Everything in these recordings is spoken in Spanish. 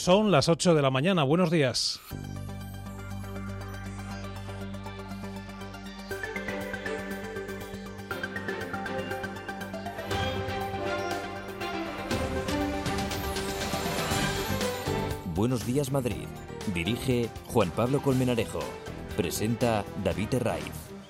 Son las 8 de la mañana. Buenos días. Buenos días, Madrid. Dirige Juan Pablo Colmenarejo. Presenta David Herraiz.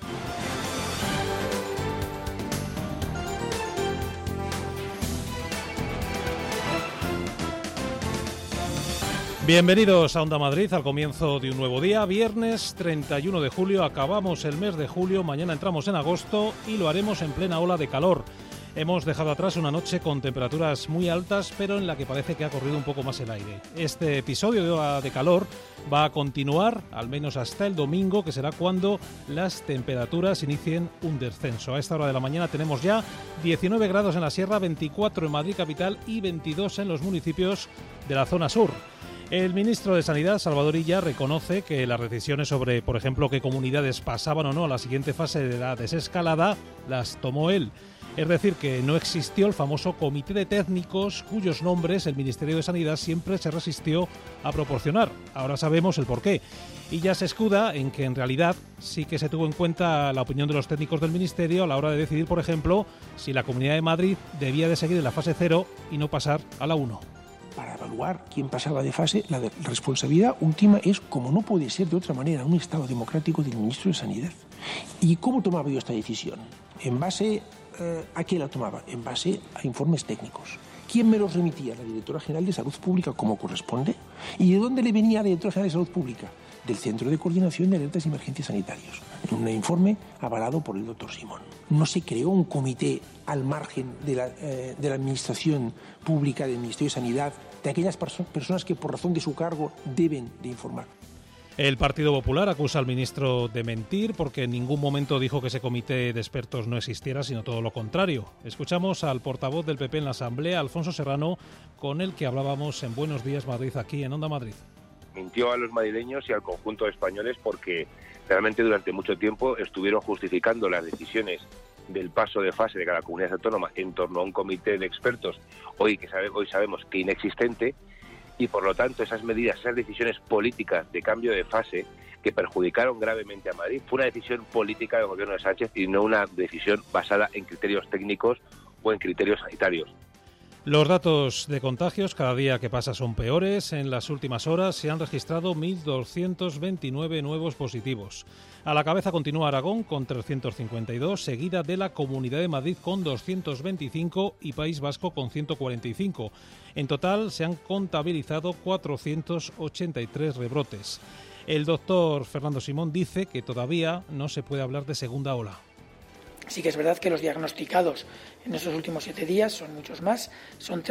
Bienvenidos a Onda Madrid, al comienzo de un nuevo día. Viernes 31 de julio, acabamos el mes de julio, mañana entramos en agosto y lo haremos en plena ola de calor. Hemos dejado atrás una noche con temperaturas muy altas, pero en la que parece que ha corrido un poco más el aire. Este episodio de ola de calor va a continuar, al menos hasta el domingo, que será cuando las temperaturas inicien un descenso. A esta hora de la mañana tenemos ya 19 grados en la sierra, 24 en Madrid capital y 22 en los municipios de la zona sur. El ministro de Sanidad, Salvador Illa, reconoce que las decisiones sobre, por ejemplo, qué comunidades pasaban o no a la siguiente fase de la desescalada, las tomó él. Es decir, que no existió el famoso comité de técnicos cuyos nombres el Ministerio de Sanidad siempre se resistió a proporcionar. Ahora sabemos el porqué. Illa se escuda en que en realidad sí que se tuvo en cuenta la opinión de los técnicos del Ministerio a la hora de decidir, por ejemplo, si la Comunidad de Madrid debía de seguir en la fase 0 y no pasar a la 1. Para evaluar quién pasaba de fase, la responsabilidad última es, como no puede ser de otra manera, un Estado democrático del Ministro de Sanidad. ¿Y cómo tomaba yo esta decisión? ¿En base a qué la tomaba? En base a informes técnicos. ¿Quién me los remitía? La Directora General de Salud Pública, como corresponde. ¿Y de dónde le venía la Directora General de Salud Pública? Del Centro de Coordinación de Alertas y Emergencias Sanitarios. Un informe avalado por el doctor Simón. No se creó un comité al margen de la Administración Pública del Ministerio de Sanidad, de aquellas personas que por razón de su cargo deben de informar. El Partido Popular acusa al ministro de mentir porque en ningún momento dijo que ese comité de expertos no existiera, sino todo lo contrario. Escuchamos al portavoz del PP en la Asamblea, Alfonso Serrano, con el que hablábamos en Buenos Días Madrid, aquí en Onda Madrid. Mintió a los madrileños y al conjunto de españoles porque realmente durante mucho tiempo estuvieron justificando las decisiones del paso de fase de cada comunidad autónoma en torno a un comité de expertos, hoy sabemos que inexistente, y por lo tanto esas medidas, esas decisiones políticas de cambio de fase que perjudicaron gravemente a Madrid, fue una decisión política del gobierno de Sánchez y no una decisión basada en criterios técnicos o en criterios sanitarios. Los datos de contagios cada día que pasa son peores. En las últimas horas se han registrado 1.229 nuevos positivos. A la cabeza continúa Aragón con 352, seguida de la Comunidad de Madrid con 225 y País Vasco con 145. En total se han contabilizado 483 rebrotes. El doctor Fernando Simón dice que todavía no se puede hablar de segunda ola. Sí que es verdad que los diagnosticados en estos últimos 7 días son muchos más, son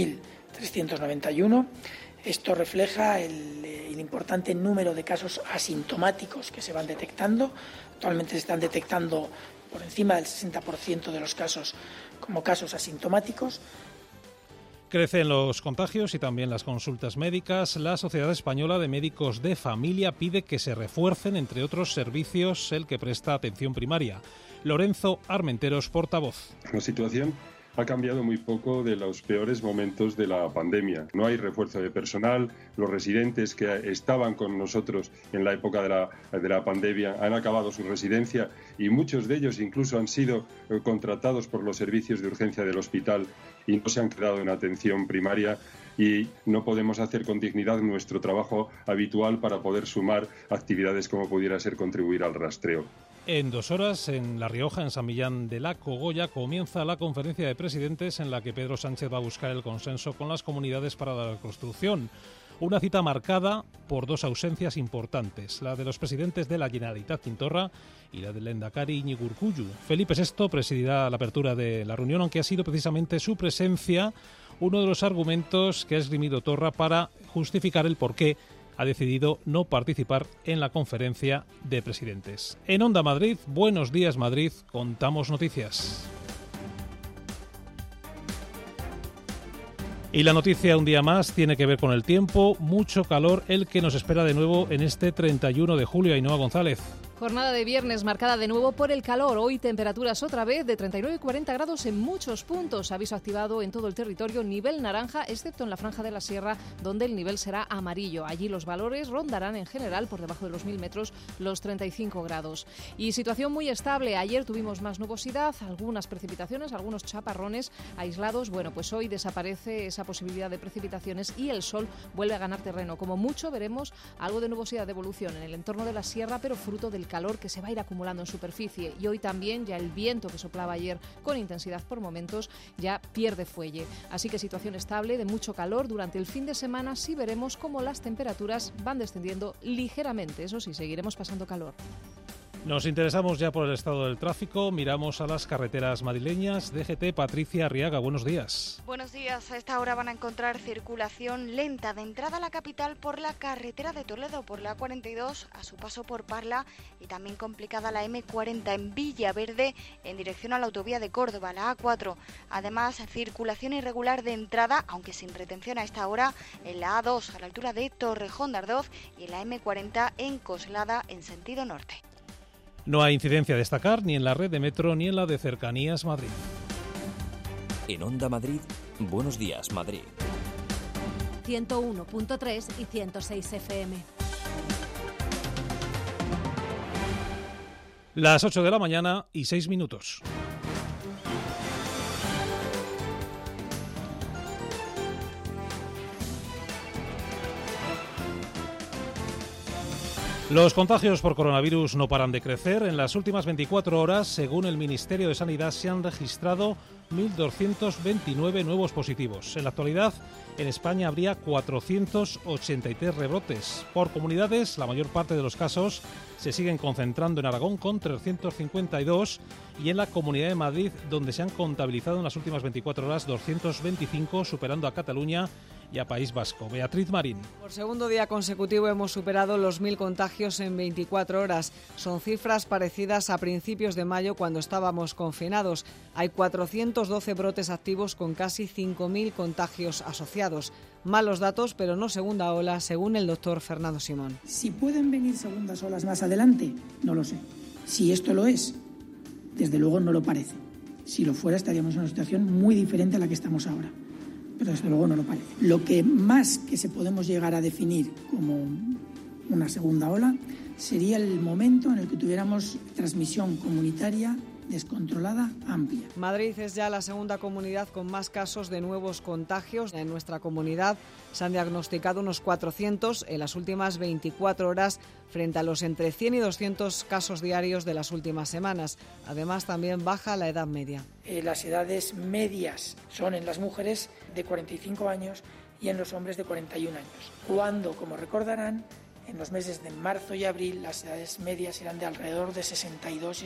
13.391. Esto refleja el importante número de casos asintomáticos que se van detectando. Actualmente se están detectando por encima del 60% de los casos como casos asintomáticos. Crecen los contagios y también las consultas médicas. La Sociedad Española de Médicos de Familia pide que se refuercen, entre otros servicios, el que presta atención primaria. Lorenzo Armenteros, portavoz. La situación ha cambiado muy poco de los peores momentos de la pandemia. No hay refuerzo de personal, los residentes que estaban con nosotros en la época de la pandemia han acabado su residencia y muchos de ellos incluso han sido contratados por los servicios de urgencia del hospital y no se han quedado en atención primaria, y no podemos hacer con dignidad nuestro trabajo habitual para poder sumar actividades como pudiera ser contribuir al rastreo. En 2 horas, en La Rioja, en San Millán de la Cogolla, comienza la conferencia de presidentes en la que Pedro Sánchez va a buscar el consenso con las comunidades para la reconstrucción. Una cita marcada por 2 ausencias importantes, la de los presidentes de la Generalitat Quintorra y la del Lehendakari Iñigo Urkullu. Felipe VI presidirá la apertura de la reunión, aunque ha sido precisamente su presencia uno de los argumentos que ha esgrimido Torra para justificar el porqué ha decidido no participar en la conferencia de presidentes. En Onda Madrid, Buenos Días Madrid, contamos noticias. Y la noticia un día más tiene que ver con el tiempo, mucho calor el que nos espera de nuevo en este 31 de julio. Ainhoa González. Jornada de viernes marcada de nuevo por el calor. Hoy temperaturas otra vez de 39 y 40 grados en muchos puntos. Aviso activado en todo el territorio, nivel naranja, excepto en la franja de la sierra, donde el nivel será amarillo. Allí los valores rondarán en general por debajo de los 1000 metros los 35 grados. Y situación muy estable. Ayer tuvimos más nubosidad, algunas precipitaciones, algunos chaparrones aislados. Bueno, pues hoy desaparece esa posibilidad de precipitaciones y el sol vuelve a ganar terreno. Como mucho veremos algo de nubosidad de evolución en el entorno de la sierra, pero fruto del calor que se va a ir acumulando en superficie. Y hoy también ya el viento que soplaba ayer con intensidad por momentos ya pierde fuelle. Así que situación estable de mucho calor. Durante el fin de semana sí veremos cómo las temperaturas van descendiendo ligeramente. Eso sí, seguiremos pasando calor. Nos interesamos ya por el estado del tráfico, miramos a las carreteras madrileñas. DGT, Patricia Arriaga, buenos días. Buenos días, a esta hora van a encontrar circulación lenta de entrada a la capital por la carretera de Toledo, por la A42, a su paso por Parla, y también complicada la M40 en Villaverde, en dirección a la autovía de Córdoba, la A4. Además, circulación irregular de entrada, aunque sin retención a esta hora, en la A2, a la altura de Torrejón de Ardoz, y en la M40 en Coslada, en sentido norte. No hay incidencia a destacar ni en la red de metro ni en la de Cercanías Madrid. En Onda Madrid, Buenos Días Madrid. 101.3 y 106 FM. Las 8 de la mañana y 6 minutos. Los contagios por coronavirus no paran de crecer. En las últimas 24 horas, según el Ministerio de Sanidad, se han registrado 1.229 nuevos positivos. En la actualidad, en España habría 483 rebrotes. Por comunidades, la mayor parte de los casos se siguen concentrando en Aragón con 352 y en la Comunidad de Madrid, donde se han contabilizado en las últimas 24 horas 225, superando a Cataluña y a País Vasco. Beatriz Marín. Por segundo día consecutivo hemos superado los 1.000 contagios en 24 horas. Son cifras parecidas a principios de mayo, cuando estábamos confinados. Hay 412 brotes activos con casi 5.000 contagios asociados. Malos datos, pero no segunda ola, según el doctor Fernando Simón. Si pueden venir segundas olas más adelante, no lo sé. Si esto lo es, desde luego no lo parece. Si lo fuera, estaríamos en una situación muy diferente a la que estamos ahora. Pero desde luego no lo parece. Lo que más que se podemos llegar a definir como una segunda ola sería el momento en el que tuviéramos transmisión comunitaria descontrolada, amplia. Madrid es ya la segunda comunidad con más casos de nuevos contagios. En nuestra comunidad se han diagnosticado unos 400 en las últimas 24 horas, frente a los entre 100 y 200 casos diarios de las últimas semanas. Además, también baja la edad media. Las edades medias son en las mujeres de 45 años y en los hombres de 41 años. Cuando, como recordarán, en los meses de marzo y abril las edades medias eran de alrededor de 62 y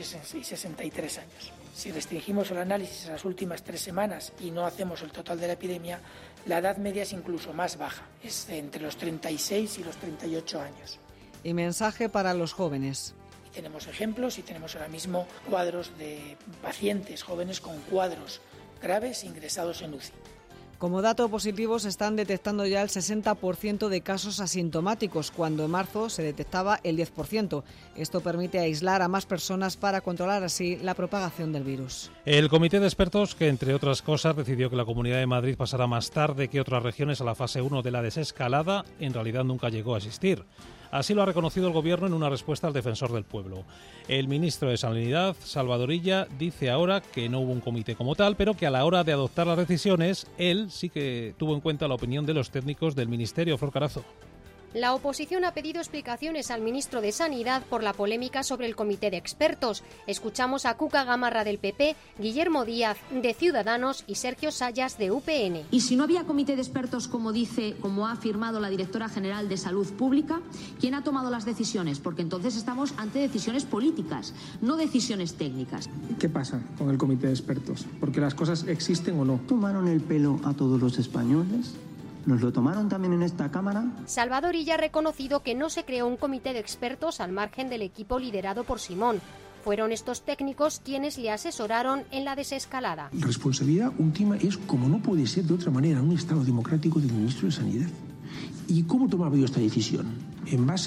63 años. Si restringimos el análisis a las últimas 3 semanas y no hacemos el total de la epidemia, la edad media es incluso más baja, es entre los 36 y los 38 años. Y mensaje para los jóvenes. Tenemos ejemplos y tenemos ahora mismo cuadros de pacientes jóvenes con cuadros graves ingresados en UCI. Como dato positivo, se están detectando ya el 60% de casos asintomáticos, cuando en marzo se detectaba el 10%. Esto permite aislar a más personas para controlar así la propagación del virus. El comité de expertos, que entre otras cosas decidió que la Comunidad de Madrid pasara más tarde que otras regiones a la fase 1 de la desescalada, en realidad nunca llegó a existir. Así lo ha reconocido el Gobierno en una respuesta al Defensor del Pueblo. El ministro de Sanidad, Salvador Illa, dice ahora que no hubo un comité como tal, pero que a la hora de adoptar las decisiones, él sí que tuvo en cuenta la opinión de los técnicos del Ministerio. Flor Carazo. La oposición ha pedido explicaciones al ministro de Sanidad por la polémica sobre el comité de expertos. Escuchamos a Cuca Gamarra del PP, Guillermo Díaz de Ciudadanos y Sergio Sayas de UPN. Y si no había comité de expertos, como ha afirmado la directora general de Salud Pública, ¿quién ha tomado las decisiones? Porque entonces estamos ante decisiones políticas, no decisiones técnicas. ¿Qué pasa con el comité de expertos? ¿Porque las cosas existen o no? ¿Tomaron el pelo a todos los españoles? ¿Nos lo tomaron también en esta Cámara? Salvador Illa ha reconocido que no se creó un comité de expertos al margen del equipo liderado por Simón. Fueron estos técnicos quienes le asesoraron en la desescalada. La responsabilidad última es, como no puede ser de otra manera, un Estado democrático del ministro de Sanidad. ¿Y cómo tomaba yo esta decisión? En base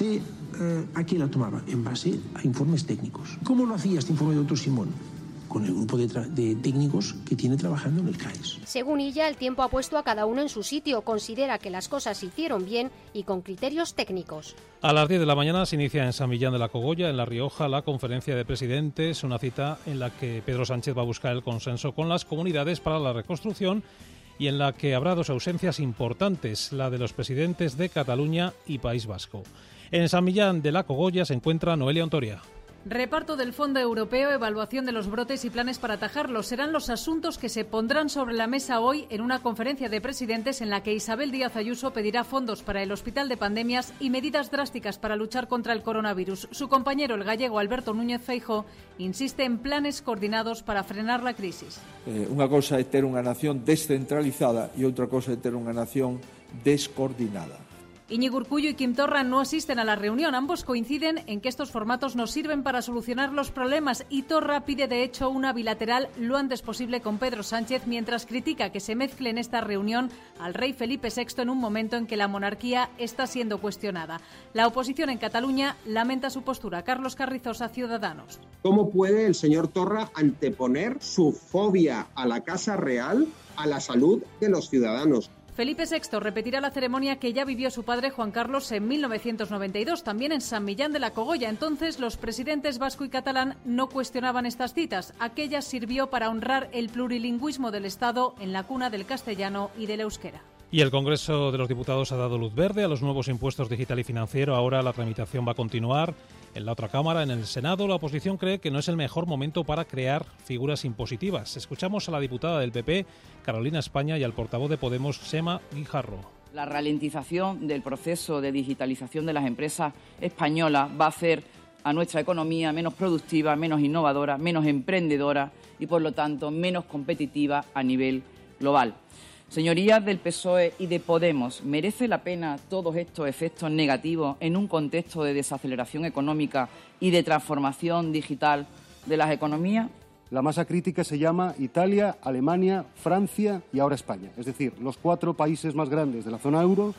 ¿a qué la tomaba? En base a informes técnicos. ¿Cómo lo hacía este informe del doctor Simón? Con el grupo de técnicos que tiene trabajando en el CAES. Según ella, el tiempo ha puesto a cada uno en su sitio. Considera que las cosas se hicieron bien y con criterios técnicos. A las 10 de la mañana se inicia en San Millán de la Cogolla, en La Rioja, la conferencia de presidentes, una cita en la que Pedro Sánchez va a buscar el consenso con las comunidades para la reconstrucción y en la que habrá dos ausencias importantes, la de los presidentes de Cataluña y País Vasco. En San Millán de la Cogolla se encuentra Noelia Ontoria. Reparto del Fondo Europeo, evaluación de los brotes y planes para atajarlos serán los asuntos que se pondrán sobre la mesa hoy en una conferencia de presidentes en la que Isabel Díaz Ayuso pedirá fondos para el Hospital de Pandemias y medidas drásticas para luchar contra el coronavirus. Su compañero, el gallego Alberto Núñez Feijóo, insiste en planes coordinados para frenar la crisis. Unha cousa é ter unha nación descentralizada e outra cousa é ter unha nación descoordinada. Íñigo Urkullu y Quim Torra no asisten a la reunión. Ambos coinciden en que estos formatos no sirven para solucionar los problemas y Torra pide de hecho una bilateral lo antes posible con Pedro Sánchez, mientras critica que se mezcle en esta reunión al rey Felipe VI en un momento en que la monarquía está siendo cuestionada. La oposición en Cataluña lamenta su postura. Carlos Carrizosa, Ciudadanos. ¿Cómo puede el señor Torra anteponer su fobia a la Casa Real a la salud de los ciudadanos? Felipe VI repetirá la ceremonia que ya vivió su padre Juan Carlos en 1992, también en San Millán de la Cogolla. Entonces, los presidentes vasco y catalán no cuestionaban estas citas. Aquella sirvió para honrar el plurilingüismo del Estado en la cuna del castellano y del euskera. Y el Congreso de los Diputados ha dado luz verde a los nuevos impuestos digital y financiero. Ahora la tramitación va a continuar en la otra Cámara. En el Senado, la oposición cree que no es el mejor momento para crear figuras impositivas. Escuchamos a la diputada del PP, Carolina España, y al portavoz de Podemos, Sema Guijarro. La ralentización del proceso de digitalización de las empresas españolas va a hacer a nuestra economía menos productiva, menos innovadora, menos emprendedora y, por lo tanto, menos competitiva a nivel global. Señorías del PSOE y de Podemos, ¿merece la pena todos estos efectos negativos en un contexto de desaceleración económica y de transformación digital de las economías? La masa crítica se llama Italia, Alemania, Francia y ahora España. Es decir, los 4 países más grandes de la zona euro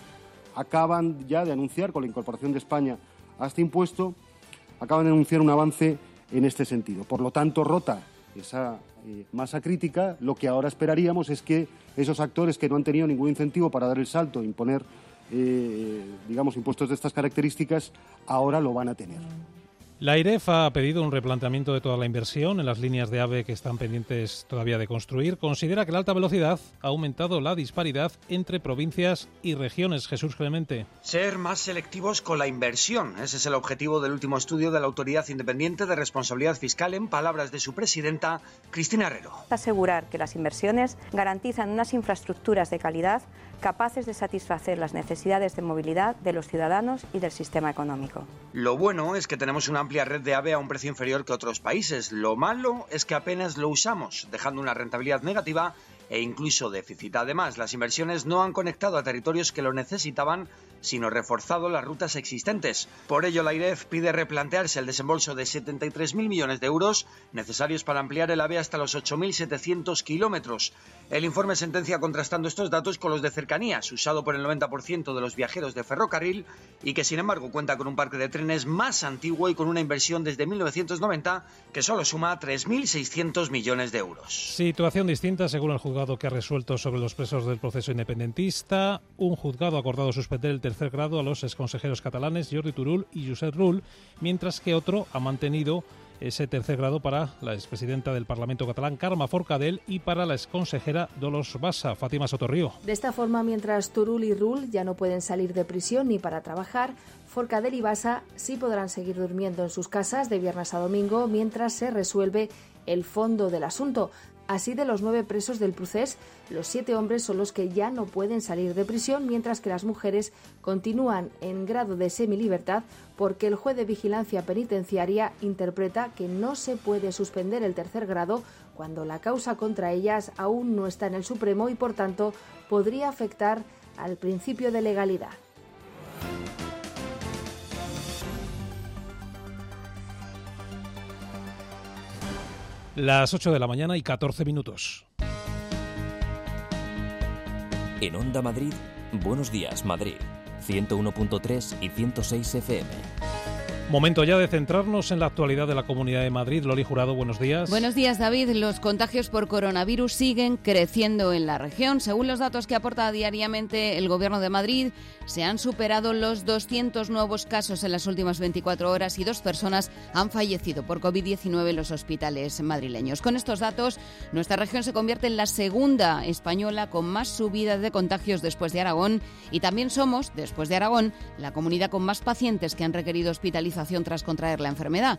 acaban ya de anunciar, con la incorporación de España a este impuesto, acaban de anunciar un avance en este sentido. Por lo tanto, rota esa masa crítica, lo que ahora esperaríamos es que esos actores que no han tenido ningún incentivo para dar el salto e imponer, impuestos de estas características, ahora lo van a tener. La AIREF ha pedido un replanteamiento de toda la inversión en las líneas de AVE que están pendientes todavía de construir. Considera que la alta velocidad ha aumentado la disparidad entre provincias y regiones. Jesús Clemente. Ser más selectivos con la inversión. Ese es el objetivo del último estudio de la Autoridad Independiente de Responsabilidad Fiscal, en palabras de su presidenta, Cristina Herrero. Asegurar que las inversiones garantizan unas infraestructuras de calidad capaces de satisfacer las necesidades de movilidad de los ciudadanos y del sistema económico. Lo bueno es que tenemos una amplia red de AVE a un precio inferior que otros países. Lo malo es que apenas lo usamos, dejando una rentabilidad negativa e incluso déficit. Además, las inversiones no han conectado a territorios que lo necesitaban, sino reforzado las rutas existentes. Por ello, la AIREF pide replantearse el desembolso de 73.000 millones de euros necesarios para ampliar el AVE hasta los 8.700 kilómetros. El informe sentencia contrastando estos datos con los de cercanías, usado por el 90% de los viajeros de ferrocarril y que, sin embargo, cuenta con un parque de trenes más antiguo y con una inversión desde 1990 que solo suma 3.600 millones de euros. Situación distinta según el juzgado que ha resuelto sobre los presos del proceso independentista. Un juzgado ha acordado suspender el tercer grado a los exconsejeros catalanes Jordi Turull y Josep Rull, mientras que otro ha mantenido ese tercer grado para la expresidenta del Parlamento catalán, Carme Forcadell, y para la exconsejera Dolors Bassa, Fátima Sotorrío. De esta forma, mientras Turull y Rull ya no pueden salir de prisión ni para trabajar, Forcadell y Bassa sí podrán seguir durmiendo en sus casas de viernes a domingo mientras se resuelve el fondo del asunto. Así, de los 9 presos del procés, los 7 hombres son los que ya no pueden salir de prisión, mientras que las mujeres continúan en grado de semilibertad porque el juez de vigilancia penitenciaria interpreta que no se puede suspender el tercer grado cuando la causa contra ellas aún no está en el Supremo y, por tanto, podría afectar al principio de legalidad. Las 8 de la mañana y 14 minutos. En Onda Madrid, Buenos Días Madrid, 101.3 y 106 FM. Momento ya de centrarnos en la actualidad de la Comunidad de Madrid. Loli Jurado, buenos días. Buenos días, David. Los contagios por coronavirus siguen creciendo en la región. Según los datos que aporta diariamente el Gobierno de Madrid, se han superado los 200 nuevos casos en las últimas 24 horas y 2 personas han fallecido por COVID-19 en los hospitales madrileños. Con estos datos, nuestra región se convierte en la segunda española con más subida de contagios después de Aragón y también somos, después de Aragón, la comunidad con más pacientes que han requerido hospitalización tras contraer la enfermedad,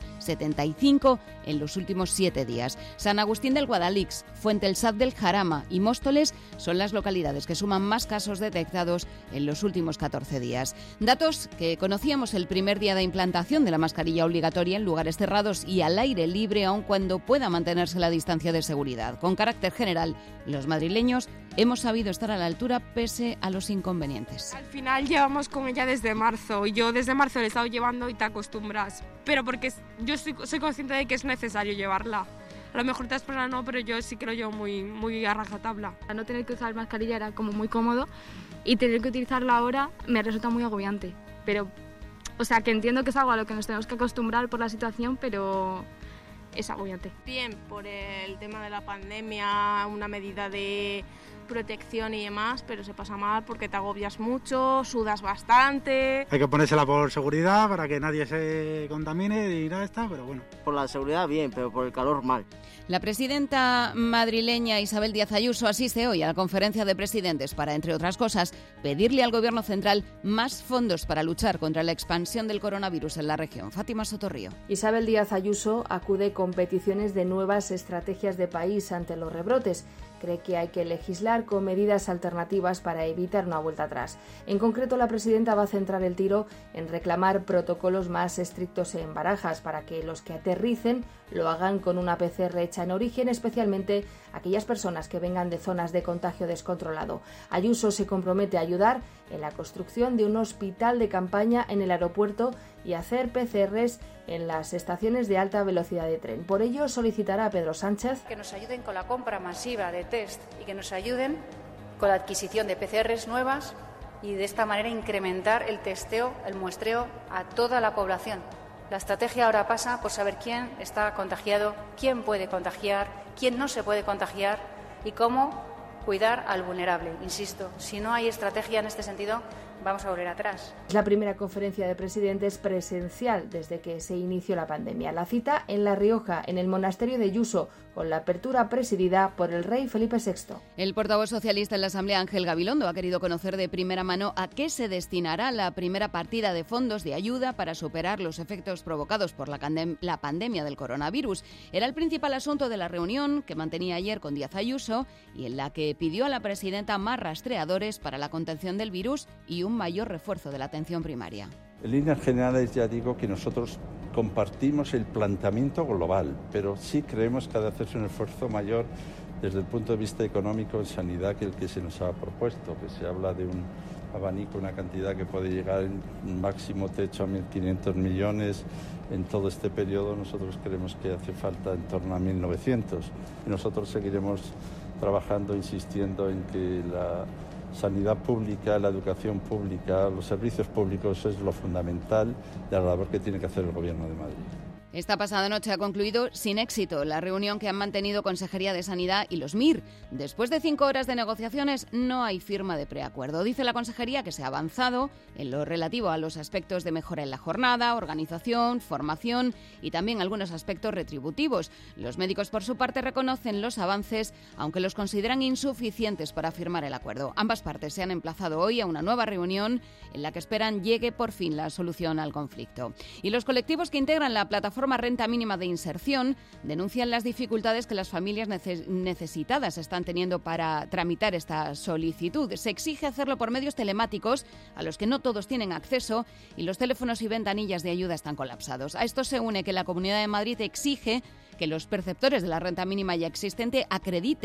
75 en los últimos 7 días. San Agustín del Guadalix, Fuente el Sat del Jarama y Móstoles son las localidades que suman más casos detectados en los últimos 14 días. Datos que conocíamos el primer día de implantación de la mascarilla obligatoria en lugares cerrados y al aire libre, aun cuando pueda mantenerse la distancia de seguridad. Con carácter general, los madrileños hemos sabido estar a la altura pese a los inconvenientes. Al final llevamos con ella desde marzo y yo desde marzo le he estado llevando y te acostumbras, pero porque yo soy consciente de que es necesario llevarla. A lo mejor otras personas no, pero yo sí que lo llevo muy a rajatabla. No tener que usar mascarilla era como muy cómodo y tener que utilizarla ahora me resulta muy agobiante, pero o sea que entiendo que es algo a lo que nos tenemos que acostumbrar por la situación, pero es agobiante. Bien, por el tema de la pandemia, una medida de protección y demás, pero se pasa mal porque te agobias mucho, sudas bastante. Hay que ponérsela por seguridad para que nadie se contamine y nada está, pero bueno. Por la seguridad bien, pero por el calor mal. La presidenta madrileña Isabel Díaz Ayuso asiste hoy a la conferencia de presidentes para, entre otras cosas, pedirle al Gobierno central más fondos para luchar contra la expansión del coronavirus en la región. Fátima Sotorrío. Isabel Díaz Ayuso acude con peticiones de nuevas estrategias de país ante los rebrotes. Cree que hay que legislar con medidas alternativas para evitar una vuelta atrás. En concreto, la presidenta va a centrar el tiro en reclamar protocolos más estrictos en Barajas para que los que aterricen lo hagan con una PCR hecha en origen, especialmente aquellas personas que vengan de zonas de contagio descontrolado. Ayuso se compromete a ayudar en la construcción de un hospital de campaña en el aeropuerto y hacer PCRs en las estaciones de alta velocidad de tren. Por ello, solicitará a Pedro Sánchez que nos ayuden con la compra masiva de test y que nos ayuden con la adquisición de PCRs nuevas y de esta manera incrementar el testeo, el muestreo a toda la población. La estrategia ahora pasa por saber quién está contagiado, quién puede contagiar, quién no se puede contagiar y cómo cuidar al vulnerable. Insisto, si no hay estrategia en este sentido, vamos a volver atrás. Es la primera conferencia de presidentes presencial desde que se inició la pandemia. La cita en La Rioja, en el monasterio de Yuso, con la apertura presidida por el rey Felipe VI. El portavoz socialista en la Asamblea, Ángel Gabilondo, ha querido conocer de primera mano a qué se destinará la primera partida de fondos de ayuda para superar los efectos provocados por la pandemia del coronavirus. Era el principal asunto de la reunión que mantenía ayer con Díaz Ayuso y en la que pidió a la presidenta más rastreadores para la contención del virus y un mayor refuerzo de la atención primaria. En líneas generales ya digo que nosotros compartimos el planteamiento global, pero sí creemos que ha de hacerse un esfuerzo mayor desde el punto de vista económico en sanidad que el que se nos ha propuesto, que se habla de un abanico, una cantidad que puede llegar en máximo techo a 1.500 millones. En todo este periodo nosotros creemos que hace falta en torno a 1.900. Y nosotros seguiremos trabajando, insistiendo en que la sanidad pública, la educación pública, los servicios públicos es lo fundamental de la labor que tiene que hacer el Gobierno de Madrid. Esta pasada noche ha concluido sin éxito la reunión que han mantenido Consejería de Sanidad y los MIR. Después de 5 horas de negociaciones no hay firma de preacuerdo. Dice la Consejería que se ha avanzado en lo relativo a los aspectos de mejora en la jornada, organización, formación y también algunos aspectos retributivos. Los médicos, por su parte, reconocen los avances, aunque los consideran insuficientes para firmar el acuerdo. Ambas partes se han emplazado hoy a una nueva reunión en la que esperan llegue por fin la solución al conflicto. Y los colectivos que integran la plataforma Renta Mínima de Inserción denuncian las dificultades que las familias necesitadas están teniendo para tramitar esta solicitud. Se exige hacerlo por medios telemáticos a los que no todos tienen acceso y los teléfonos y ventanillas de ayuda están colapsados. A esto se une que la Comunidad de Madrid exige que los perceptores de la renta mínima ya existente acrediten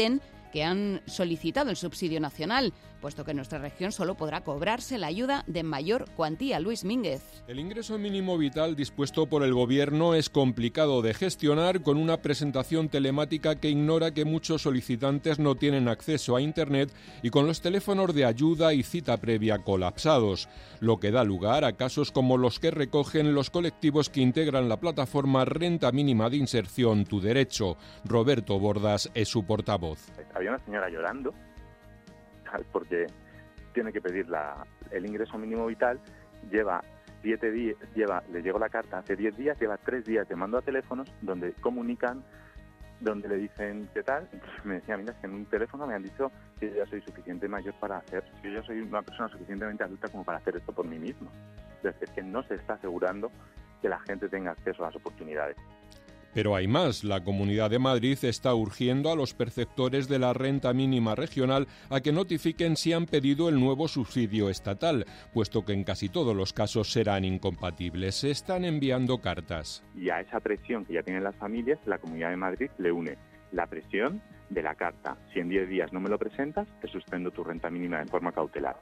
que han solicitado el subsidio nacional, puesto que en nuestra región solo podrá cobrarse la ayuda de mayor cuantía. Luis Mínguez. El ingreso mínimo vital dispuesto por el Gobierno es complicado de gestionar con una presentación telemática que ignora que muchos solicitantes no tienen acceso a Internet y con los teléfonos de ayuda y cita previa colapsados, lo que da lugar a casos como los que recogen los colectivos que integran la plataforma Renta Mínima de Inserción Tu Derecho. Roberto Bordas es su portavoz. Había una señora llorando porque tiene que pedir el ingreso mínimo vital, lleva 7 días, le llegó la carta hace 10 días, lleva 3 días llamando a teléfonos donde comunican, donde le dicen qué tal. Entonces me decía, mira, es que en un teléfono me han dicho que yo ya soy suficiente mayor para hacer, que yo ya soy una persona suficientemente adulta como para hacer esto por mí mismo. Entonces es que no se está asegurando que la gente tenga acceso a las oportunidades. Pero hay más. La Comunidad de Madrid está urgiendo a los perceptores de la renta mínima regional a que notifiquen si han pedido el nuevo subsidio estatal, puesto que en casi todos los casos serán incompatibles. Se están enviando cartas. Y a esa presión que ya tienen las familias, la Comunidad de Madrid le une la presión de la carta. Si en 10 días no me lo presentas, te suspendo tu renta mínima de forma cautelar.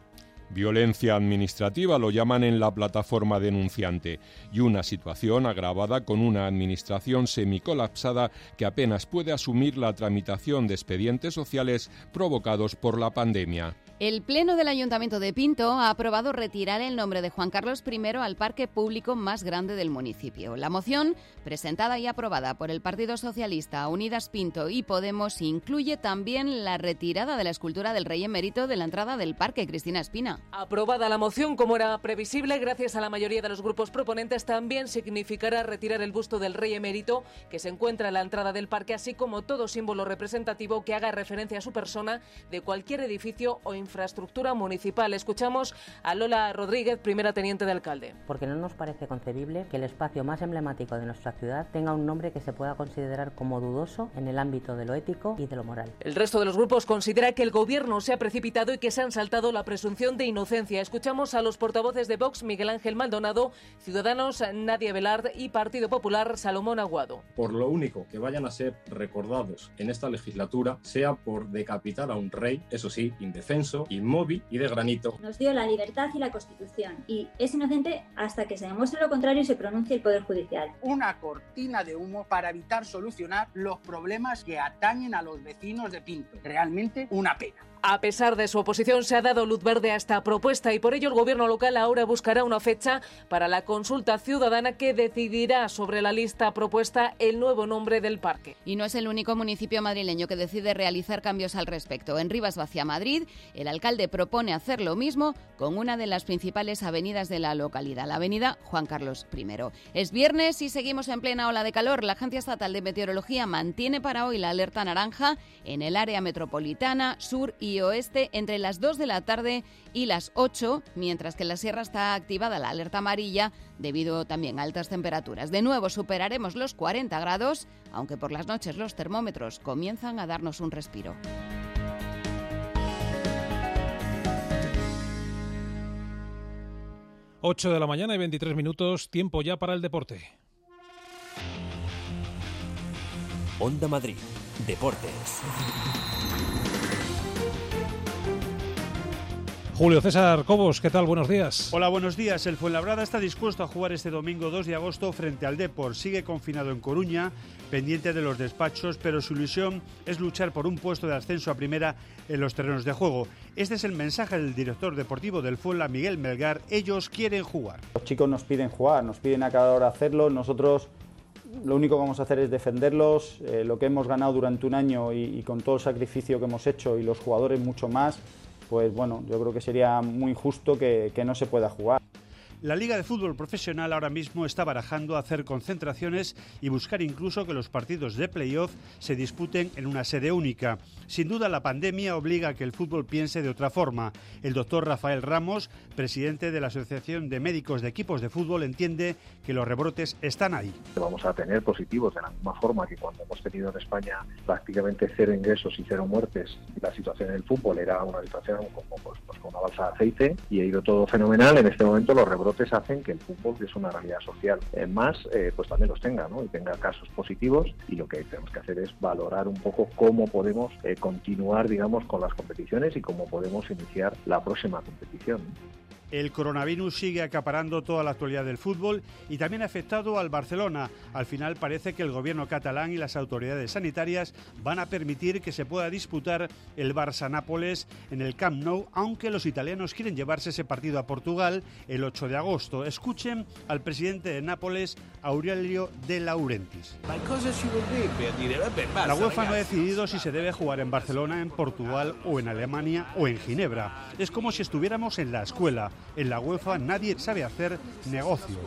Violencia administrativa lo llaman en la plataforma denunciante, y una situación agravada con una administración semicolapsada que apenas puede asumir la tramitación de expedientes sociales provocados por la pandemia. El Pleno del Ayuntamiento de Pinto ha aprobado retirar el nombre de Juan Carlos I al parque público más grande del municipio. La moción, presentada y aprobada por el Partido Socialista, Unidas Pinto y Podemos, incluye también la retirada de la escultura del Rey Emérito de la entrada del parque. Cristina Espina. Aprobada la moción, como era previsible, gracias a la mayoría de los grupos proponentes, también significará retirar el busto del Rey Emérito que se encuentra en la entrada del parque, así como todo símbolo representativo que haga referencia a su persona de cualquier edificio o infraestructura municipal. Escuchamos a Lola Rodríguez, primera teniente de alcalde. Porque no nos parece concebible que el espacio más emblemático de nuestra ciudad tenga un nombre que se pueda considerar como dudoso en el ámbito de lo ético y de lo moral. El resto de los grupos considera que el gobierno se ha precipitado y que se han saltado la presunción de inocencia. Escuchamos a los portavoces de Vox, Miguel Ángel Maldonado, Ciudadanos, Nadia Velard y Partido Popular, Salomón Aguado. Por lo único que vayan a ser recordados en esta legislatura sea por decapitar a un rey, eso sí, indefenso, inmóvil y de granito. Nos dio la libertad y la Constitución y es inocente hasta que se demuestre lo contrario y se pronuncie el Poder Judicial. Una cortina de humo para evitar solucionar los problemas que atañen a los vecinos de Pinto. Realmente una pena. A pesar de su oposición, se ha dado luz verde a esta propuesta y por ello el gobierno local ahora buscará una fecha para la consulta ciudadana que decidirá sobre la lista propuesta el nuevo nombre del parque. Y no es el único municipio madrileño que decide realizar cambios al respecto. En Rivas Vacia, Madrid, el alcalde propone hacer lo mismo con una de las principales avenidas de la localidad, la avenida Juan Carlos I. Es viernes y seguimos en plena ola de calor. La Agencia Estatal de Meteorología mantiene para hoy la alerta naranja en el área metropolitana, sur y oeste entre las 2 de la tarde y las 8, mientras que en la sierra está activada la alerta amarilla debido también a altas temperaturas. De nuevo superaremos los 40 grados, aunque por las noches los termómetros comienzan a darnos un respiro. Ocho de la mañana y 23 minutos, tiempo ya para el deporte. Onda Madrid, Deportes. Julio César Cobos, ¿qué tal? Buenos días. Hola, buenos días. El Fuenlabrada está dispuesto a jugar este domingo 2 de agosto frente al Depor. Sigue confinado en Coruña, pendiente de los despachos, pero su ilusión es luchar por un puesto de ascenso a primera en los terrenos de juego. Este es el mensaje del director deportivo del Fuenla, Miguel Melgar. Ellos quieren jugar. Los chicos nos piden jugar, nos piden a cada hora hacerlo. Nosotros lo único que vamos a hacer es defenderlos, lo que hemos ganado durante un año y con todo el sacrificio que hemos hecho y los jugadores mucho más. Pues bueno, yo creo que sería muy injusto que no se pueda jugar. La Liga de Fútbol Profesional ahora mismo está barajando hacer concentraciones y buscar incluso que los partidos de playoff se disputen en una sede única. Sin duda la pandemia obliga a que el fútbol piense de otra forma. El doctor Rafael Ramos, presidente de la Asociación de Médicos de Equipos de Fútbol, entiende que los rebrotes están ahí. Vamos a tener positivos de la misma forma que cuando hemos tenido en España prácticamente 0 ingresos y 0 muertes. La situación en el fútbol era una situación como con una balsa de aceite y ha ido todo fenomenal. En este momento los rebrotes brotes hacen que el fútbol, que es una realidad social más, pues también los tenga, ¿no? Y tenga casos positivos, y lo que tenemos que hacer es valorar un poco cómo podemos continuar, digamos, con las competiciones y cómo podemos iniciar la próxima competición. El coronavirus sigue acaparando toda la actualidad del fútbol y también ha afectado al Barcelona. Al final parece que el gobierno catalán y las autoridades sanitarias van a permitir que se pueda disputar el Barça-Nápoles en el Camp Nou, aunque los italianos quieren llevarse ese partido a Portugal el 8 de agosto. Escuchen al presidente de Nápoles, Aurelio De Laurentiis. La UEFA no ha decidido si se debe jugar en Barcelona, en Portugal o en Alemania o en Ginebra. Es como si estuviéramos en la escuela. En la UEFA nadie sabe hacer negocios.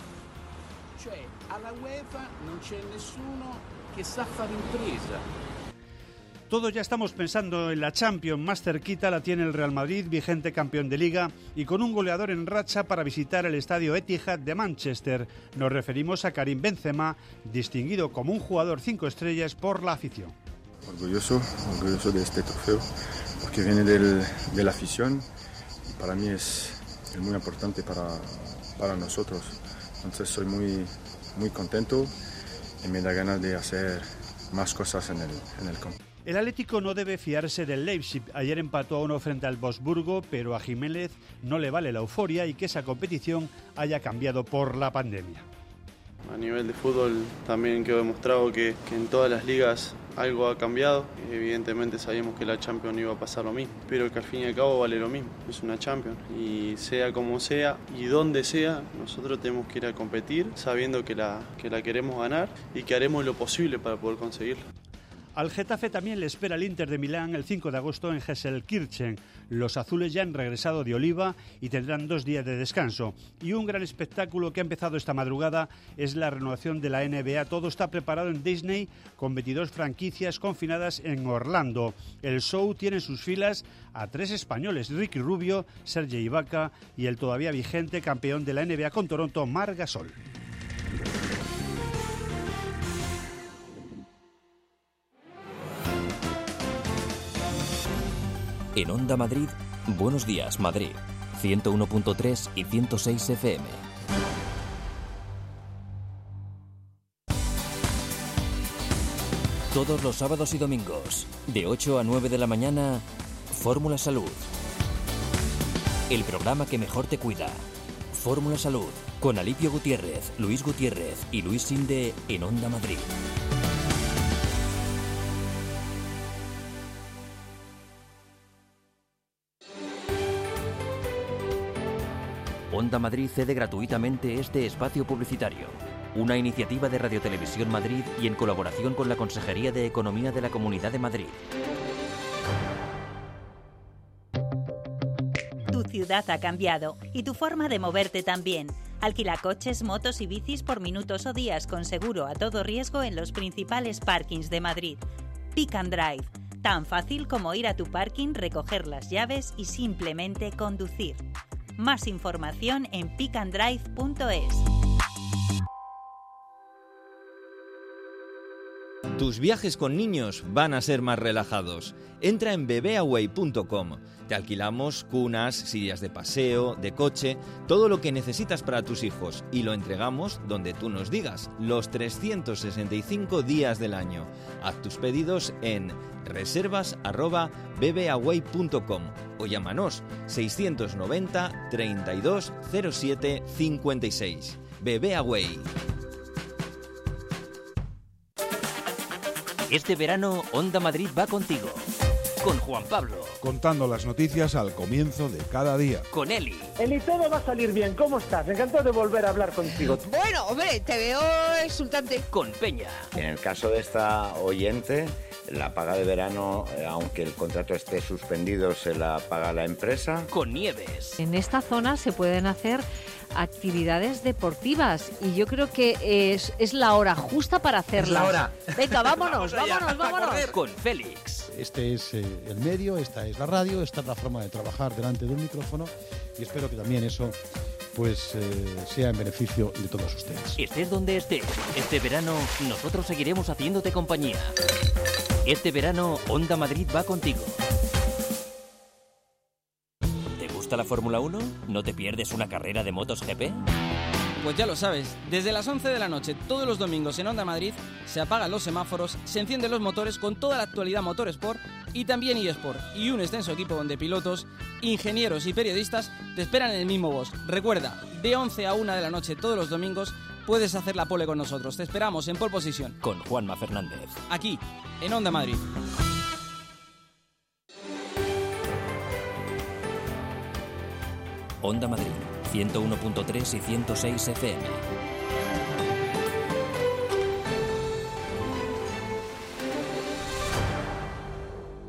Todos ya estamos pensando en la Champions. Más cerquita la tiene el Real Madrid, vigente campeón de Liga, y con un goleador en racha para visitar el estadio Etihad de Manchester. Nos referimos a Karim Benzema, distinguido como un jugador 5 estrellas por la afición. Orgulloso de este trofeo, porque viene de la afición. Para mí es muy importante para nosotros. Entonces soy muy contento y me da ganas de hacer más cosas en el campo. El Atlético no debe fiarse del Leipzig. Ayer empató a 1 frente al Wolfsburgo, pero a Jiménez no le vale la euforia y que esa competición haya cambiado por la pandemia. A nivel de fútbol también quedó demostrado que en todas las ligas algo ha cambiado. Evidentemente sabíamos que la Champions iba a pasar lo mismo, pero que al fin y al cabo vale lo mismo. Es una Champions y sea como sea y donde sea, nosotros tenemos que ir a competir sabiendo que la queremos ganar y que haremos lo posible para poder conseguirlo. Al Getafe también le espera el Inter de Milán el 5 de agosto en Gelsenkirchen. Los azules ya han regresado de Oliva y tendrán 2 días de descanso. Y un gran espectáculo que ha empezado esta madrugada es la renovación de la NBA. Todo está preparado en Disney con 22 franquicias confinadas en Orlando. El show tiene en sus filas a 3 españoles, Ricky Rubio, Serge Ibaka y el todavía vigente campeón de la NBA con Toronto, Marc Gasol. En Onda Madrid, Buenos Días Madrid, 101.3 y 106 FM. Todos los sábados y domingos, de 8 a 9 de la mañana, Fórmula Salud. El programa que mejor te cuida. Fórmula Salud, con Alipio Gutiérrez, Luis Gutiérrez y Luis Sinde en Onda Madrid. Onda Madrid cede gratuitamente este espacio publicitario, una iniciativa de Radio Televisión Madrid y en colaboración con la Consejería de Economía de la Comunidad de Madrid. Tu ciudad ha cambiado y tu forma de moverte también. Alquila coches, motos y bicis por minutos o días con seguro a todo riesgo en los principales parkings de Madrid. Pick and Drive, tan fácil como ir a tu parking, recoger las llaves y simplemente conducir. Más información en pickandrive.es. Tus viajes con niños van a ser más relajados. Entra en bebeaway.com. Te alquilamos cunas, sillas de paseo, de coche, todo lo que necesitas para tus hijos y lo entregamos donde tú nos digas, los 365 días del año. Haz tus pedidos en reservas@bebeaway.com o llámanos 690 32 07 56. Bebeaway. Este verano, Onda Madrid va contigo. Con Juan Pablo. Contando las noticias al comienzo de cada día. Con Eli. Eli, todo va a salir bien. ¿Cómo estás? Encantado de volver a hablar contigo. Bueno, hombre, te veo exultante. Con Peña. En el caso de esta oyente, la paga de verano, aunque el contrato esté suspendido, se la paga la empresa. Con Nieves. En esta zona se pueden hacer actividades deportivas y yo creo que es la hora justa para hacerlas. Es la hora. Venga, vámonos. Con Félix. Este es el medio, esta es la radio, esta es la forma de trabajar delante de un micrófono y espero que también eso sea en beneficio de todos ustedes. Estés donde estés, este verano nosotros seguiremos haciéndote compañía. Este verano Onda Madrid va contigo. gusta la Fórmula 1? ¿No te pierdes una carrera de motos GP? Pues ya lo sabes, desde las 11 de la noche todos los domingos en Onda Madrid se apagan los semáforos, se encienden los motores con toda la actualidad Motorsport y también eSport, y un extenso equipo donde pilotos, ingenieros y periodistas te esperan en el mismo box. Recuerda, de 11 a 1 de la noche todos los domingos puedes hacer la pole con nosotros. Te esperamos en Pole Position con Juanma Fernández, aquí en Onda Madrid. Onda Madrid, 101.3 y 106 FM.